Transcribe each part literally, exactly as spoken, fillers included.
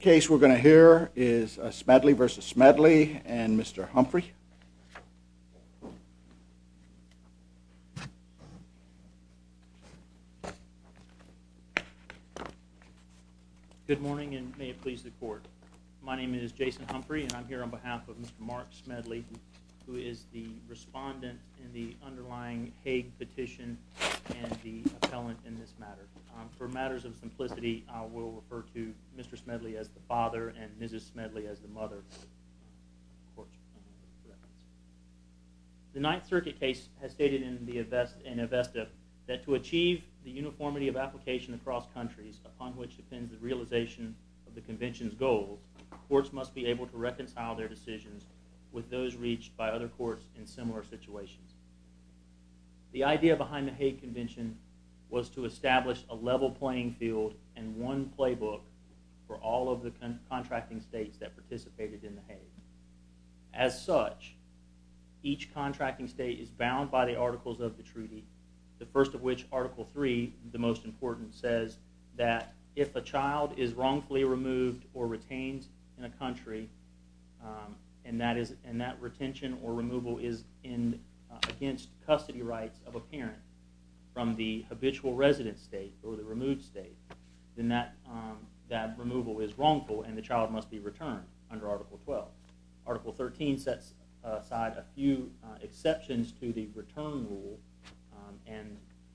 Case we're going to hear is uh, Smedley versus Smedley and Mister Humphrey. Good morning, and may it please the court. My name is Jason Humphrey, and I'm here on behalf of Mister Mark Smedley, who is the respondent in the underlying Hague petition and the appellant in this matter. Um, for matters of simplicity, I will refer to Mister Smedley as the father and Missus Smedley as the mother. Uh, court, uh, reference. The Ninth Circuit case has stated in the Avesta, in Avesta that to achieve the uniformity of application across countries upon which depends the realization of the Convention's goals, courts must be able to reconcile their decisions with those reached by other courts in similar situations. The idea behind the Hague Convention was to establish a level playing field and one playbook for all of the con- contracting states that participated in the Hague. As such, each contracting state is bound by the articles of the treaty, the first of which, Article three, the most important, says that if a child is wrongfully removed or retained in a country, um, and that is and that retention or removal is in uh, against custody rights of a parent from the habitual resident state or the removed state, then that um, that removal is wrongful and the child must be returned under Article twelve. Article thirteen sets aside a few uh, exceptions to the return rule, um, and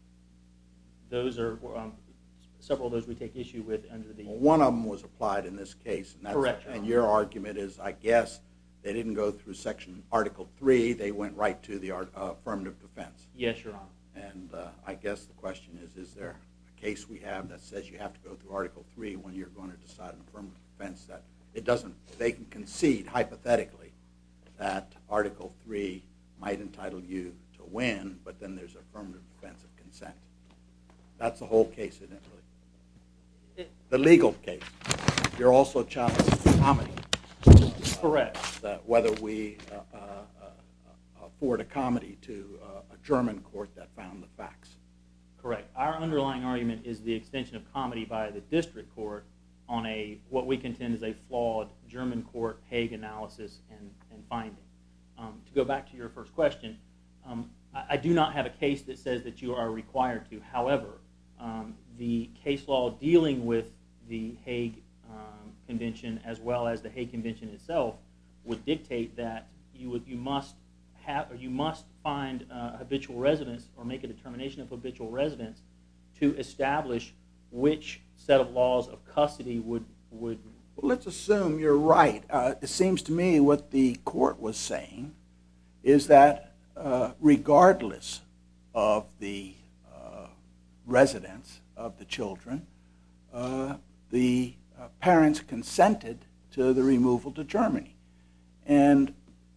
those are um, several of those we take issue with under the. Well, one of them was applied in this case, and that's, correct. And your argument is, I guess, they didn't go through Section Article three; they went right to the uh, affirmative defense. Yes, Your Honor. And uh, I guess the question is: is there a case we have that says you have to go through Article three when you're going to decide an affirmative defense? That it doesn't. They can concede hypothetically that Article three might entitle you to win, but then there's affirmative defense of consent. That's the whole case, isn't it? Really? The legal case. You're also challenging comedy. Correct. Uh, that whether we uh, uh, uh, afford a comedy to uh, a German court that found the facts. Correct. Our underlying argument is the extension of comedy by the district court on a what we contend is a flawed German court Hague analysis and, and finding. Um, to go back to your first question, um, I, I do not have a case that says that you are required to. However, um, the case law dealing with the Hague um, Convention as well as the Hague Convention itself would dictate that you would you must have or you must find uh, habitual residence or make a determination of habitual residence to establish which set of laws of custody would would. Well, let's assume you're right. Uh, it seems to me what the court was saying is that uh, regardless of the uh, residence of the children, uh, the uh, parents consented to the removal to Germany. And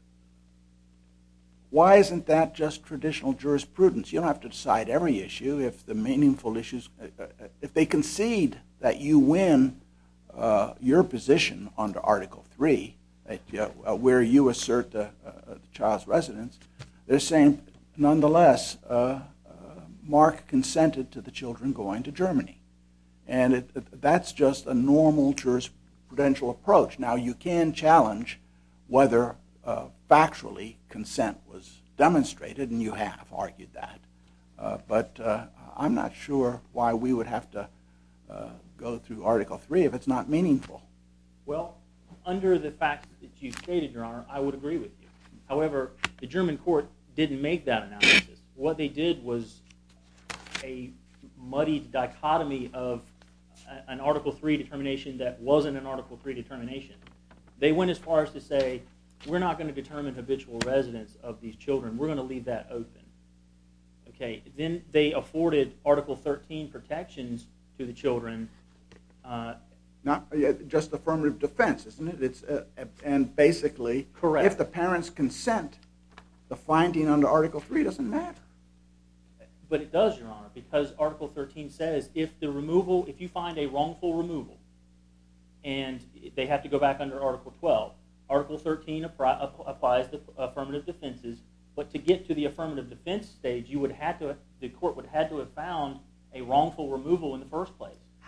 why isn't that just traditional jurisprudence? You don't have to decide every issue if the meaningful issues, uh, if they concede that you win uh, your position under Article three, that, uh, where you assert the, uh, the child's residence, they're saying, nonetheless, uh, uh, Mark consented to the children going to Germany. And it, it, that's just a normal jurisprudential approach. Now, you can challenge whether uh, factually consent was demonstrated, and you have argued that. Uh, but uh, I'm not sure why we would have to uh, go through Article three if it's not meaningful. Well, under the facts that you stated, Your Honor, I would agree with you. However, the German court didn't make that analysis. What they did was a muddied dichotomy of an Article three determination that wasn't an Article three determination. They went as far as to say, we're not going to determine habitual residence of these children. We're going to leave that open. Okay. Then they afforded Article thirteen protections to the children. Uh, Not uh, just affirmative defense, isn't it? It's uh, and basically, correct. If the parents consent, the finding under Article three doesn't matter. But it does, Your Honor, because Article thirteen says if the removal, if you find a wrongful removal, and they have to go back under Article twelve. Article thirteen appri- applies the affirmative defenses, but to get to the affirmative defense stage, you would have to, the court would have had to have found a wrongful removal in the first place.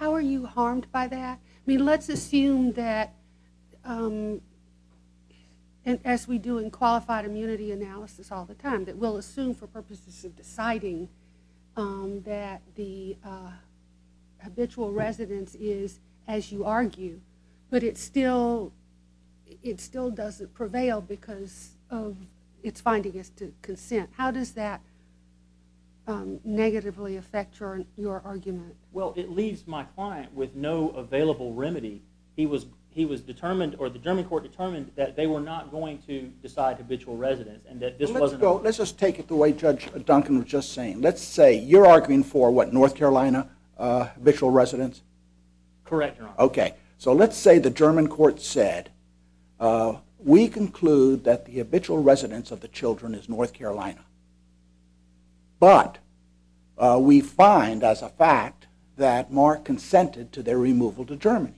how are you harmed by that? I mean, let's assume that, um, and as we do in qualified immunity analysis all the time, that we'll assume for purposes of deciding um, that the uh, habitual residence is, as you argue, but it still, it still doesn't prevail because of its finding as to consent. How does that um, negatively affect your, your argument? Well, it leaves my client with no available remedy. He was he was determined, or the German court determined, that they were not going to decide habitual residence, and that this well, let's wasn't. Go, a, let's just take it the way Judge Duncan was just saying. Let's say you're arguing for what, North Carolina uh, habitual residence? Correct, Your Honor. Okay, so let's say the German court said, uh, we conclude that the habitual residence of the children is North Carolina. But uh, we find as a fact that Mark consented to their removal to Germany.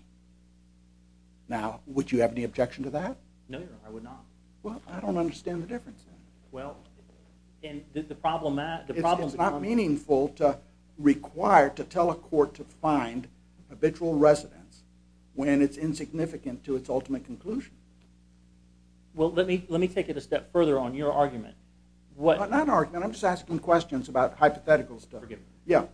Now, would you have any objection to that? No, Your Honor, I would not. Well, I don't understand the difference then. Well, and the, the problem that the It's, problem it's not becomes- meaningful to require, to tell a court to find habitual residence when it's insignificant to its ultimate conclusion. Well, let me let me take it a step further on your argument. What? Not, not an argument. I'm just asking questions about hypothetical stuff. Forgive me. Yeah.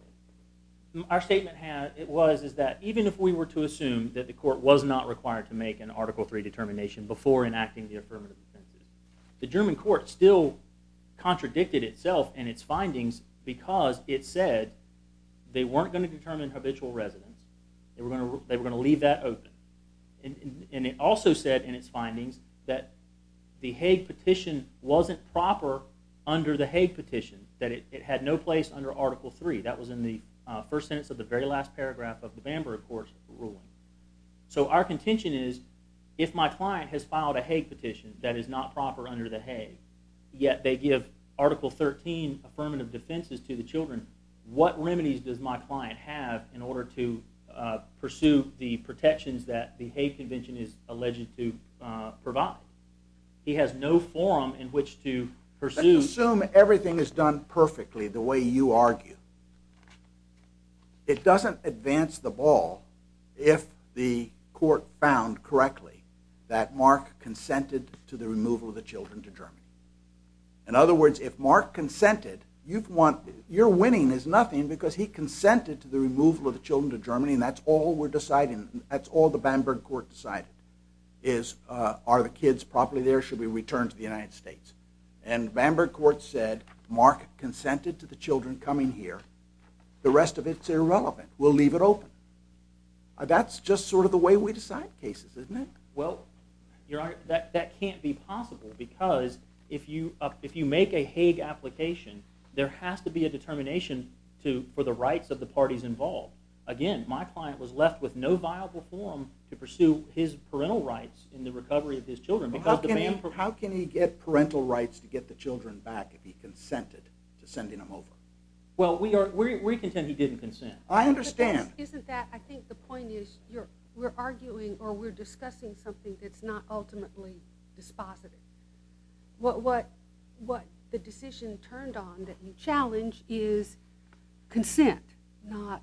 Our statement had it was is that even if we were to assume that the court was not required to make an Article three determination before enacting the affirmative defenses, the German court still contradicted itself and its findings because it said they weren't going to determine habitual residence. They were going to they were going to leave that open, and, and, and it also said in its findings that the Hague petition wasn't proper under the Hague petition, that it, it had no place under Article three. That was in the uh, first sentence of the very last paragraph of the Bamberg Court's ruling. So our contention is, if my client has filed a Hague petition that is not proper under the Hague, yet they give Article thirteen affirmative defenses to the children, what remedies does my client have in order to uh, pursue the protections that the Hague Convention is alleged to uh, provide? He has no forum in which to pursue. Let's assume everything is done perfectly the way you argue. It doesn't advance the ball if the court found correctly that Mark consented to the removal of the children to Germany. In other words, if Mark consented, you've won, your winning is nothing because he consented to the removal of the children to Germany, and that's all we're deciding. That's all the Bamberg Court decided, is uh, are the kids properly there, should we return to the United States? And Bamberg Court said Mark consented to the children coming here. The rest of it's irrelevant. We'll leave it open. Uh, that's just sort of the way we decide cases, isn't it? Well, Your Honor, that, that can't be possible because if you uh, if you make a Hague application, there has to be a determination to for the rights of the parties involved. Again, my client was left with no viable forum to pursue his parental rights in the recovery of his children Well, because how, the can ban. he, how can he get parental rights to get the children back if he consented to sending them over? Well, we are we we contend he didn't consent. I But understand. that's- isn't that, I think the point is you're, we're arguing or we're discussing something that's not ultimately dispositive. What, what, what the decision turned on that you challenge is consent, not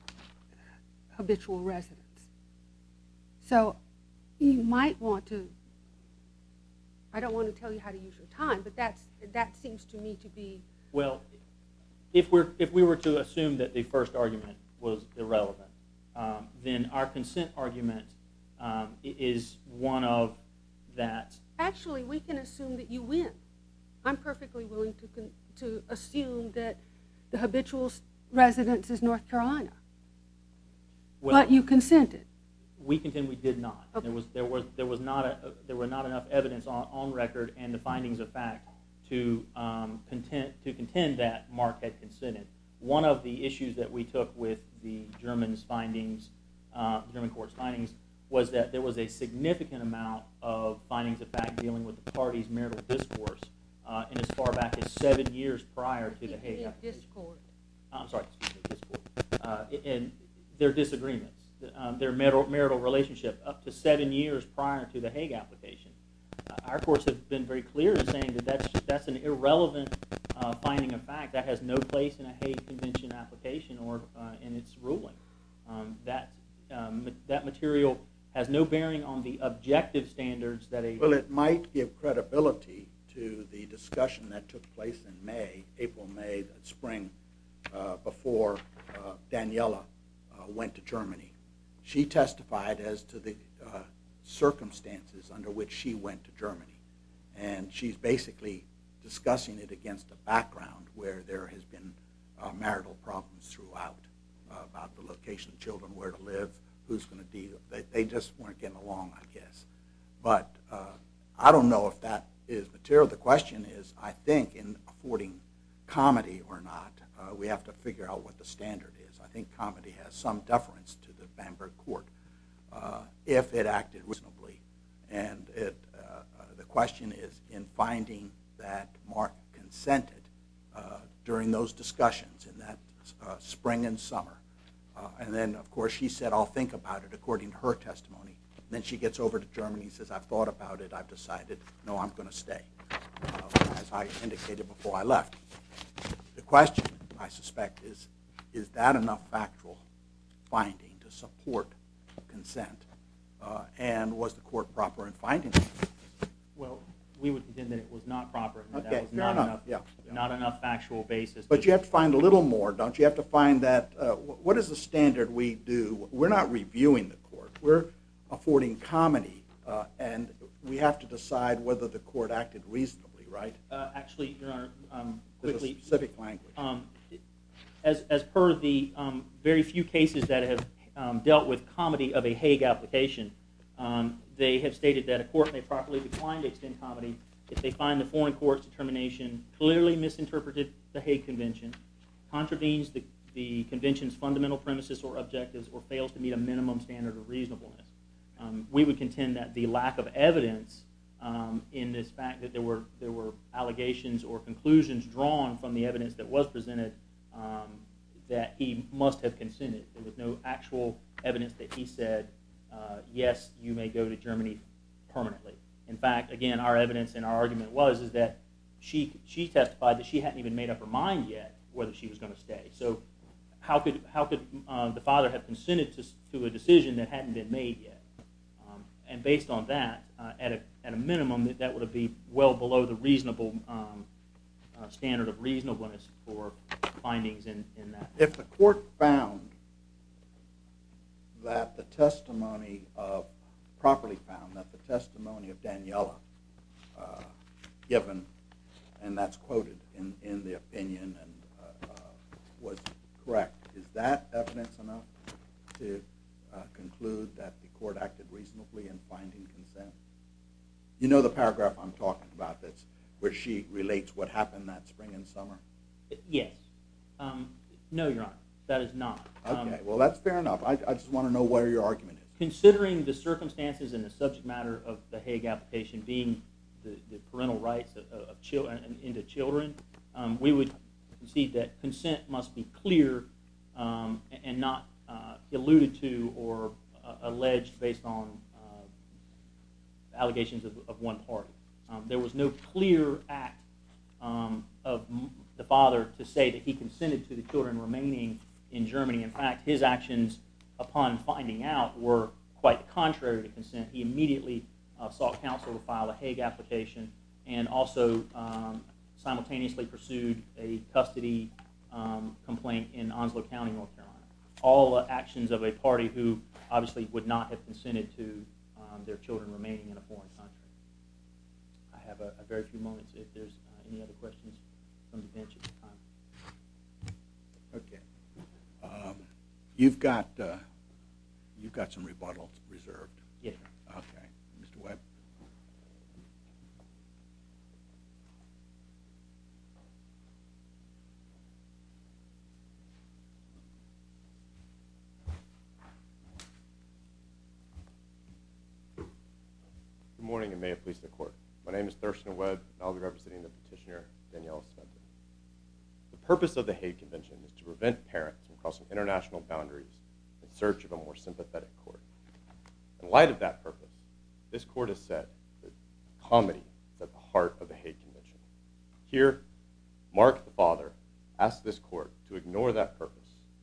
habitual residence. So you might want to, I don't want to tell you how to use your time, but that's, that seems to me to be. Well, if we're if we were to assume that the first argument was irrelevant, um, then our consent argument um, is one of that. Actually, we can assume that you win. I'm perfectly willing to con- to assume that the habitual residence is North Carolina. Well, But you consented. we contend we did not. Okay. There was there was there was not a, there were not enough evidence on, on record and the findings of fact to um, contend to contend that Mark had consented. One of the issues that we took with the German's findings, uh, the German court's findings, was that there was a significant amount of findings of fact dealing with the parties' marital discourse, uh, and as far back as seven years prior to the Hague application. Discord. I'm sorry, excuse me, discord. Uh, and their disagreements, um, their marital, marital relationship up to seven years prior to the Hague application. Uh, our courts have been very clear in saying that that's, that's an irrelevant uh, finding of fact. That has no place in a Hague Convention application or uh, in its ruling. Um, that, um, that material has no bearing on the objective standards that a... Well, it might give credibility to the discussion that took place in May, April, May, that spring, uh, before uh, Daniela uh, went to Germany. She testified as to the uh, circumstances under which she went to Germany. And she's basically discussing it against a background where there has been uh, marital problems throughout, uh, about the location of children, where to live, who's going to deal. They, they just weren't getting along, I guess. But uh, I don't know if that is material. The question is, I think, in affording comedy or not, uh, we have to figure out what the standard is. I think comedy has some deference to the Bamberg court uh, if it acted reasonably. And it, uh, uh, the question is, in finding that Mark consented uh, during those discussions in that uh, spring and summer, uh, and then, of course, she said, I'll think about it, according to her testimony. Then she gets over to Germany and says, I've thought about it, I've decided, no, I'm going to stay, uh, as I indicated before I left. The question, I suspect, is, is that enough factual finding to support consent? Uh, and was the court proper in finding it? Well, we would contend that it was not proper, and that Okay, that was fair not enough, enough, yeah, yeah. not enough factual basis. But you have to find a little more, don't you? You have to find that, uh, what is the standard we do? We're not reviewing the court. We're affording comedy, uh, and we have to decide whether the court acted reasonably, right? Uh, actually, Your Honor, um, There's quickly, a specific language. um, as, as per the um, very few cases that have um, dealt with comedy of a Hague application, um, they have stated that a court may properly decline to extend comedy if they find the foreign court's determination clearly misinterpreted the Hague Convention, contravenes the, the Convention's fundamental premises or objectives, or fails to meet a minimum standard of reasonableness. Um, we would contend that the lack of evidence um, in this fact that there were, there were allegations or conclusions drawn from the evidence that was presented um, that he must have consented. There was no actual evidence that he said, uh, yes, you may go to Germany permanently. In fact, again, our evidence and our argument was is that she she testified that she hadn't even made up her mind yet whether she was going to stay. So how could how could uh, the father have consented to, to a decision that hadn't been made yet? Um, and based on that, uh, at a at a minimum, that, that would be well below the reasonable um, uh, standard of reasonableness for findings in, in that. If the court found that the testimony of, properly found that the testimony of Daniela uh, given, and that's quoted in, in the opinion, and uh, uh, was correct, is that evidence enough to uh, conclude that the court acted reasonably in finding consent? You know the paragraph I'm talking about, that's where she relates what happened that spring and summer? Yes. Um, no, Your Honor, that is not. Okay, Um, well, that's fair enough. I, I just want to know where your argument is. Considering the circumstances and the subject matter of the Hague application being the, the parental rights of, of children and into children, um, we would concede that consent must be clear um, and not uh, alluded to or uh, alleged based on uh, allegations of, of one party. Um, there was no clear act um, of m- the father to say that he consented to the children remaining in Germany. In fact, his actions upon finding out were quite contrary to consent. He immediately uh, sought counsel to file a Hague application and also um, simultaneously pursued a custody um, complaint in Onslow County, North Carolina. All uh, actions of a party who obviously would not have consented to um, their children remaining in a foreign country. I have a, a very few moments if there's uh, any other questions from the bench at the time. Okay. Um, you've got uh, you've got some rebuttals reserved. Yes, sir. Okay, Mister Webb. Good morning, and may it please the court. My name is Thurston Webb, and I'll be representing the petitioner, Daniela Smedley. The purpose of the Hague Convention is to prevent parents from crossing international boundaries in search of a more sympathetic court. In light of that purpose, this court has said that comedy is at the heart of the Hague Convention. Here, Mark, the father, asked this court to ignore that purpose,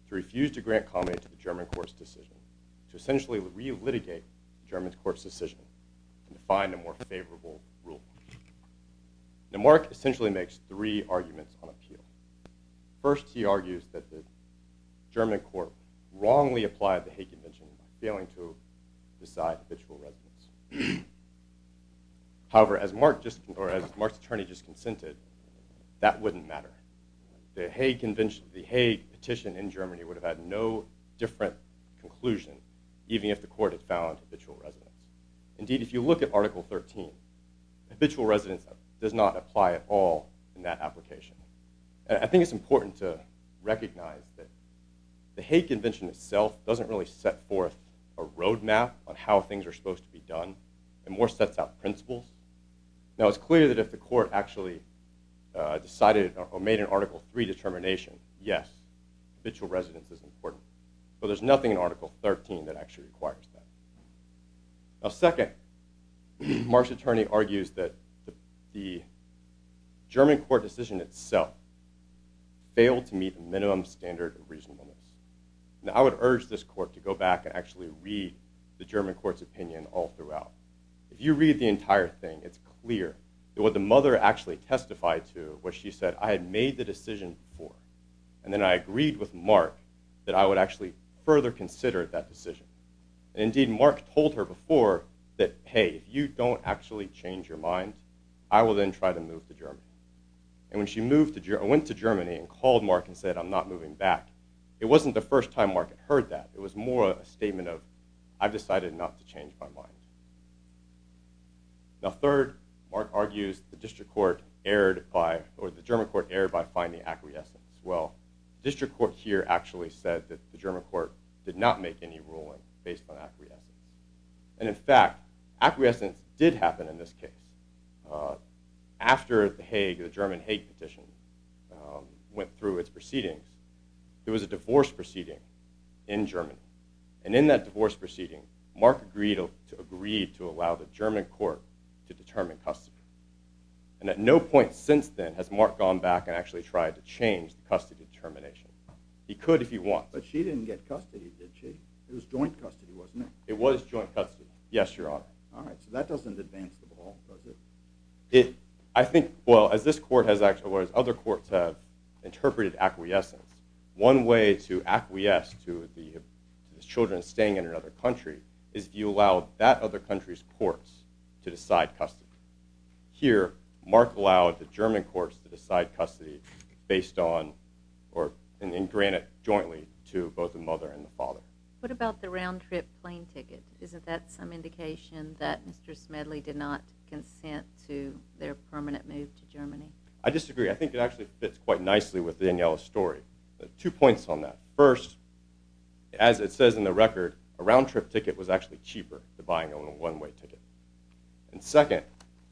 to refuse to grant comment to the German court's decision, to essentially re-litigate the German court's decision, and to find a more favorable rule. Now, Mark essentially makes three arguments on appeal. First, he argues that the German court wrongly applied the Hague Convention by failing to decide habitual residence. However, as Mark just, or as Mark's attorney just consented, that wouldn't matter. The Hague Convention, the Hague petition in Germany would have had no different conclusion, even if the court had found habitual residence. Indeed, if you look at Article thirteen, habitual residence does not apply at all in that application. And I think it's important to recognize that the Hague Convention itself doesn't really set forth a roadmap on how things are supposed to be done. It more sets out principles. Now, it's clear that if the court actually uh, decided or made an Article three determination, yes, habitual residence is important. But there's nothing in Article thirteen that actually requires that. Now, second, Mark's attorney argues that the, the German court decision itself failed to meet a minimum standard of reasonableness. Now, I would urge this court to go back and actually read the German court's opinion all throughout. If you read the entire thing, it's clear that what the mother actually testified to was she said, I had made the decision before, and then I agreed with Mark that I would actually further consider that decision. And indeed, Mark told her before that, hey, if you don't actually change your mind, I will then try to move to Germany. And when she moved to Ger- went to Germany and called Mark and said, I'm not moving back, it wasn't the first time Mark had heard that. It was more a statement of, I've decided not to change my mind. Now, third, Mark argues the district court erred by, or the German court erred by finding acquiescence. Well, the district court here actually said that the German court did not make any ruling based on acquiescence. And in fact, acquiescence did happen in this case. Uh, after the Hague, the German Hague petition um, went through its proceedings, there was a divorce proceeding in Germany. And in that divorce proceeding, Mark agreed to, to, agreed to allow the German court to determine custody. And at no point since then has Mark gone back and actually tried to change the custody determination. He could if he wants. But she didn't get custody, did she? It was joint custody, wasn't it? It was joint custody. Yes, Your Honor. All right, so that doesn't advance the ball, does it? It, I think, well, as this court has actually, or as other courts have interpreted acquiescence, one way to acquiesce to the, to the children staying in another country is if you allow that other country's courts to decide custody. Here, Mark allowed the German courts to decide custody based on, or and, and grant it jointly to both the mother and the father. What about the round-trip plane ticket? Isn't that some indication that Mister Smedley did not consent to their permanent move to Germany? I disagree. I think it actually fits quite nicely with Daniela's story. Uh, two points on that. First, as it says in the record, a round-trip ticket was actually cheaper than buying a one-way ticket. And second,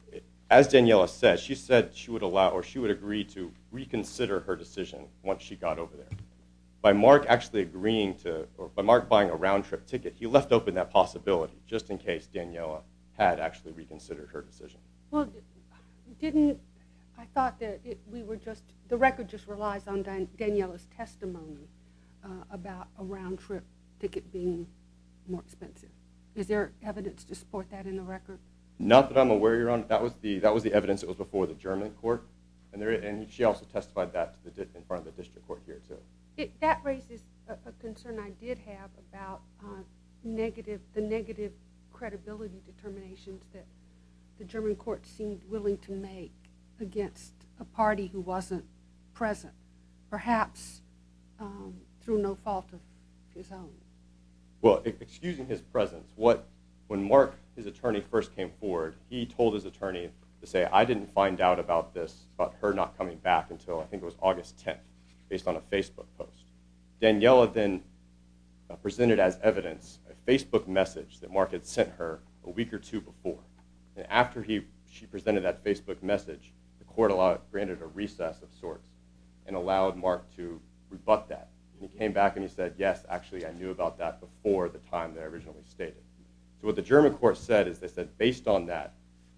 as Daniela said, she said she would allow, or she would agree to reconsider her decision once she got over there. By Mark actually agreeing to, or by Mark buying a round-trip ticket, he left open that possibility, just in case Daniela had actually reconsidered her decision. Well, didn't, I thought that it, we were just, the record just relies on Dan, Daniela's testimony uh, about a round-trip ticket being more expensive. Is there evidence to support that in the record? Not that I'm aware, Your Honor. That was the that was the evidence that was before the German court, and there and she also testified that to the in front of the district court here too. It, that raises a, a concern I did have about uh, negative the negative credibility determinations that the German court seemed willing to make against a party who wasn't present, perhaps um, through no fault of his own. Well, excusing his presence, what when Mark, his attorney, first came forward, he told his attorney to say, I didn't find out about this, about her not coming back until I think it was August tenth, based on a Facebook post. Daniela then uh, presented as evidence a Facebook message that Mark had sent her a week or two before. And after he she presented that Facebook message, the court allowed, granted a recess of sorts and allowed Mark to rebut that. And he came back and he said, yes, actually I knew about that before the time that I originally stated. So what the German court said is they said based on that,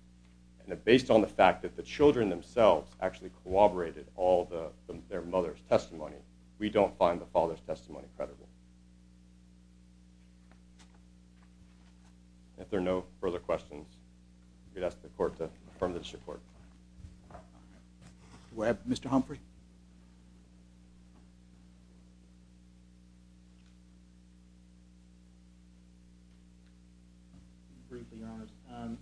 and based on the fact that the children themselves actually corroborated all the, the their mother's testimony, we don't find the father's testimony credible. If there are no further questions, we'd ask the court to affirm the district court. Webb, Mister Humphrey? Briefly, Your Honors. Um,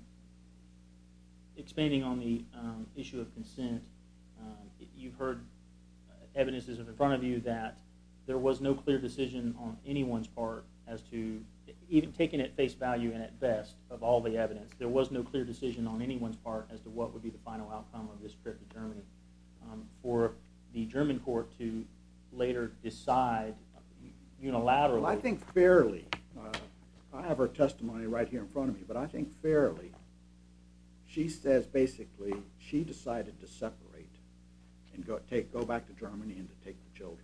expanding on the um, issue of consent, um, you've heard evidences in front of you that there was no clear decision on anyone's part as to, even taking at face value and at best of all the evidence, there was no clear decision on anyone's part as to what would be the final outcome of this trip to Germany. Um, for the German court to later decide unilaterally. Well, I think fairly, uh, I have her testimony right here in front of me, but I think fairly, she says basically she decided to separate and go take go back to Germany and to take the children.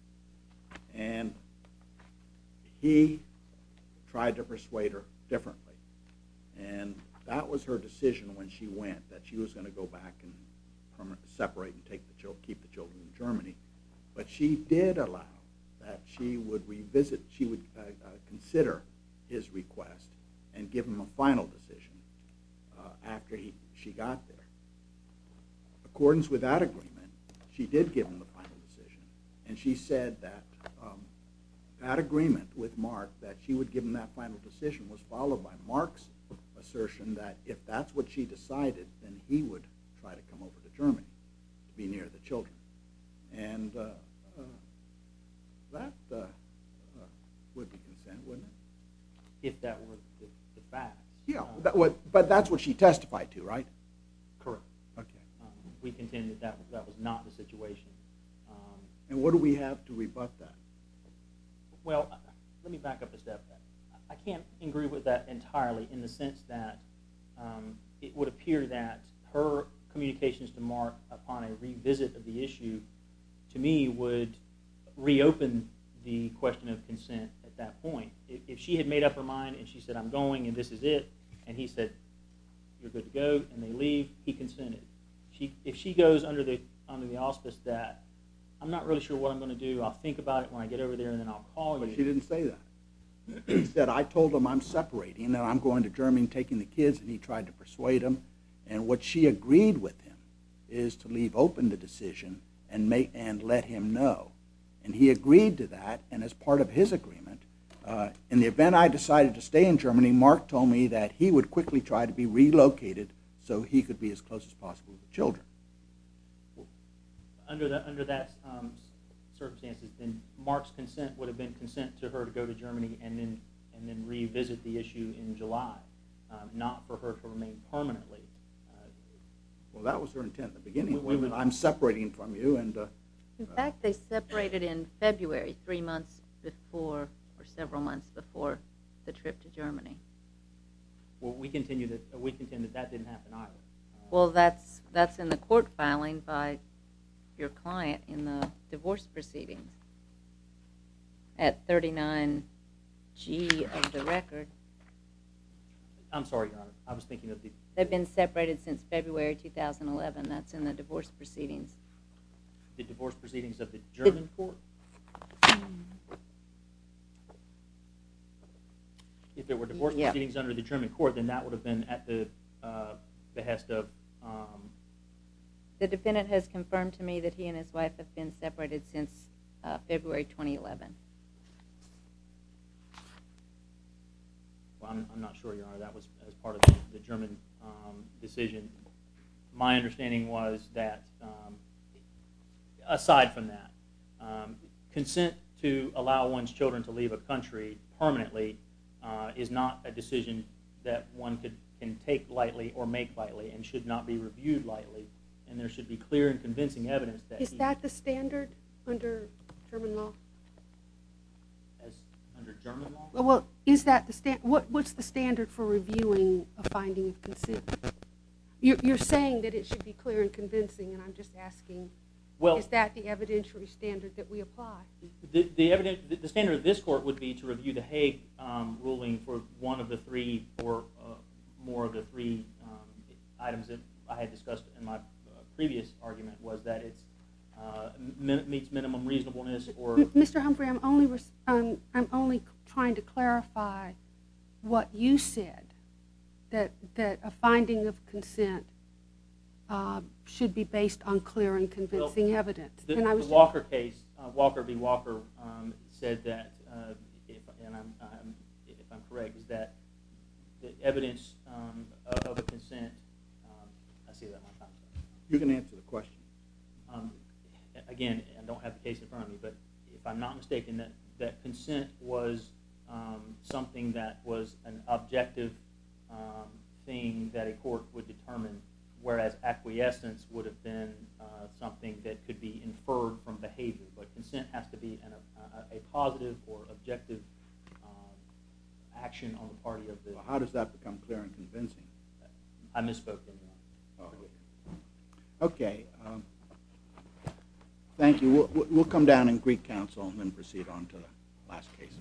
And he tried to persuade her differently. And that was her decision when she went, that she was going to go back and permanently separate and take the children, keep the children in Germany. But she did allow that she would revisit, she would uh, uh, consider his request and give him a final decision uh, after he, she got there. In accordance with that agreement, she did give him the final decision. And she said that um, that agreement with Mark, that she would give him that final decision, was followed by Mark's assertion that if that's what she decided, then he would try to come over to Germany to be near the children. And uh, uh, that uh, uh, would be consent, wouldn't it? If that were the, the facts. Yeah, Um, that, what, but that's what she testified to, right? correct. Okay. Um, we contend that, that that was not the situation. Um, And what do we have to rebut that? Well, uh, let me back up a step. I can't agree with that entirely in the sense that um, it would appear that her communications to Mark upon a revisit of the issue, to me, would reopen the question of consent at that point. If, if she had made up her mind and she said, I'm going and this is it, and he said, you're good to go, and they leave, he consented. She, if she goes under the, under the auspice that, I'm not really sure what I'm going to do, I'll think about it when I get over there and then I'll call But you. she didn't say that. She said, I told him I'm separating and I'm going to Germany taking the kids, and he tried to persuade him. And what she agreed with him is to leave open the decision and make and let him know. And he agreed to that, and as part of his agreement, uh, in the event I decided to stay in Germany, Mark told me that he would quickly try to be relocated so he could be as close as possible with the children. Under, the, under that um, circumstances, then Mark's consent would have been consent to her to go to Germany and then and then revisit the issue in July, um, not for her to remain permanently. Uh, Well, that was her intent in the beginning. We- we wasn't it? would- I'm separating from you, and uh, In fact, they separated in February, three months before, or several months before the trip to Germany. well, we continue that uh, we contend that that didn't happen either. Uh, Well, that's, that's in the court filing by your client in the divorce proceedings at thirty-nine G of the record. I'm sorry, Your Honor. I was thinking of the They've been separated since February two thousand eleven. That's in the divorce proceedings. the divorce proceedings of the German court. If there were divorce Yeah. proceedings under the German court, then that would have been at the uh, behest of. Um, The defendant has confirmed to me that he and his wife have been separated since uh, February twenty eleven. well, I'm, I'm not sure, Your Honor. That was as part of the, the German um, decision. My understanding was that, um, aside from that, um, consent to allow one's children to leave a country permanently uh, is not a decision that one could can take lightly or make lightly, and should not be reviewed lightly. And there should be clear and convincing evidence that Is he, that the standard under German law? as under German law. Well, well, is that the stand? What what's the standard for reviewing a finding of consent? You're you're saying that it should be clear and convincing, and I'm just asking. Well, Is that the evidentiary standard that we apply? The, the evidence, the, the standard of this court would be to review the Hague um, ruling for one of the three or uh, more of the three um, items that I had discussed in my uh, previous argument, was that it's uh, uh, min- meets minimum reasonableness or... M- Mister Humphrey, I'm only, res- um, I'm only trying to clarify what you said, that, that a finding of consent uh, should be based on clear and convincing Well, evidence. The, and I the was Walker case, uh, Walker v. Walker, um, said that, uh, if, and I'm, I'm, if I'm correct, is that the evidence um, of, of a consent, um, I see that my time's up. You can answer the question. Um, again, I don't have the case in front of me, but if I'm not mistaken, that, that consent was um, something that was an objective um, thing that a court would determine, whereas acquiescence would have been uh, something that could be inferred from behavior. But consent has to be an, a, a positive or objective um, action on the party of the... Well, how does that become clear and convincing? I misspoke then. Oh, okay. Um, thank you. We'll, we'll come down in Greek Council and then proceed on to the last case.